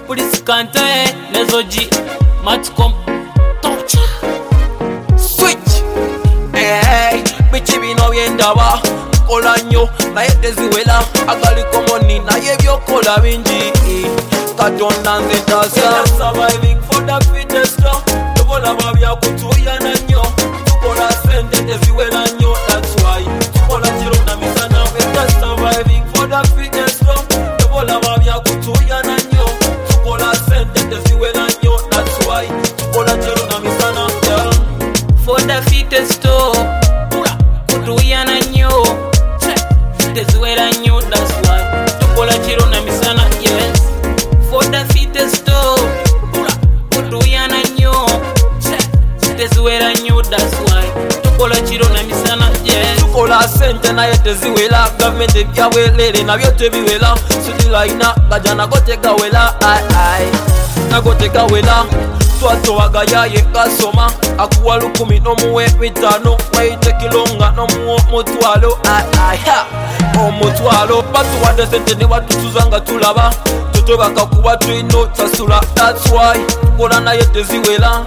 Police Kante, Nezoji, Matcom, Torture. Switch. Hey, bichi bino yendawa. Kola nyo, na yete ziwela. Agali komoni, na yebyo kola binji. Katonda nzetasa. Surviving for the fittest. Tukola babya kutuya na nyo. Tukola sente teziwela nyo. That's why. Tukola chiro na misana. We're just surviving for the fittest. Tukola babya kutuya na nyo. Tukola sente teziwela nyo. That's why. Tukola chiro na misana. Yeah. For the fittest, kutuya na nyo. Teziwela nyo, that's why. Tukola chiro na misana, yes. For the fittest, kutuya na nyo. Teziwela nyo, that's why. Tukola chiro na misana, yes. Tukola sente na yete ziwela. Government ebyawelele na byote biwela. Sudila ina gajana goteka wela. Ai nagoteka wela. Twatowaga yaye kasoma. Akuwa 10 nomuwe 5. Waite kilonga nomuwo mutwalo. Ai omutwalo. Batuwadde sente ne batutuzanga tulaba. Tutobaka kuba twino tasula. That's why tukola naye teziwela.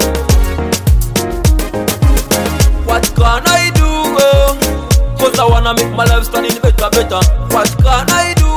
What can I do? Cause I wanna make my life standing better. What can I do?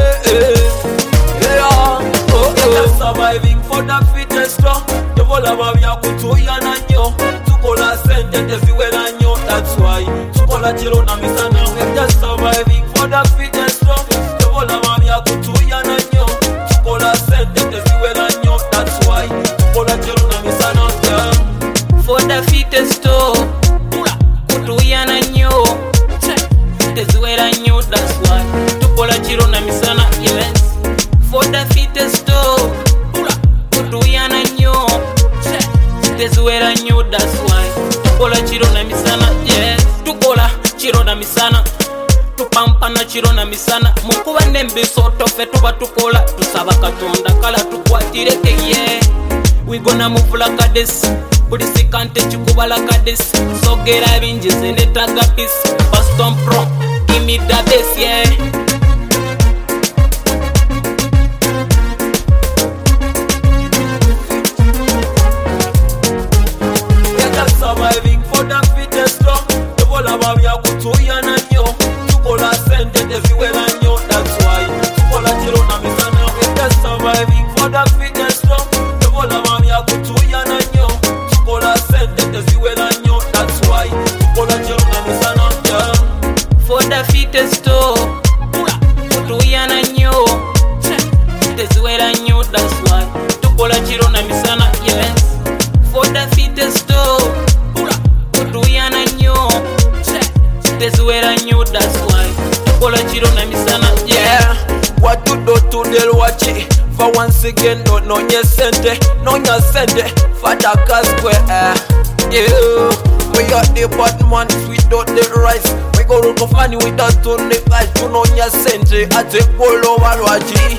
Yeah. Oh. Surviving for the fittest. Tukola babya kutuya na nyo. Tukola sente teziwela nyo. That's why tukola chiro na misana. We're just surviving for the fittest. Tukola babya kutuya na nyo. Tukola sente teziwela nyo. That's why tukola chiro na misana. Yeah. For the fittest, kutuya na nyo. Teziwela nyo, that's why. Tukola chiro na misana, yes. For the fittest, kutuya na nyo. Teziwela nyo, that's why. Tukola chiro na misana, yes. Tukola chiro na misana. Tupampa na chiro na misana. Mukuba nembiso tofe tuba tukola. Tusaba Katonda kala tukwatireke, yeah. We gonna move like a this. Police Kante chikuba like a this. So get a binges in the tag of this. Boston Pro, give me the best, yeah. Surviving for the fittest. Tukola babya kutuya na nyo. Tukola sente teziwela nyo. That's why tukola chiro na misana. We're just surviving for the fittest. Tukola babya kutuya na nyo. Tukola sente teziwela nyo. That's why tukola chiro na misana. Yeah. For the fittest, kutuya na nyo. Teziwela nyo, that's why. Tukola chiro na misana, yes. For the fittest, kutuya na nyo. Teziwela nyo, that's why. Tukola chiro na misana, yeah. What you do to del wachi? For once again, don't know your sente. No your sente. Fata kaskwe, yeah. We got the Batman without the rice. We go look for money without the rice. You know your sente. I take all over wachi.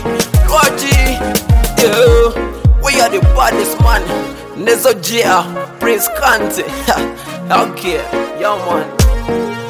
Yeah. We are the baddest man. Nezoji, Prince Kante. Okay, yeah man.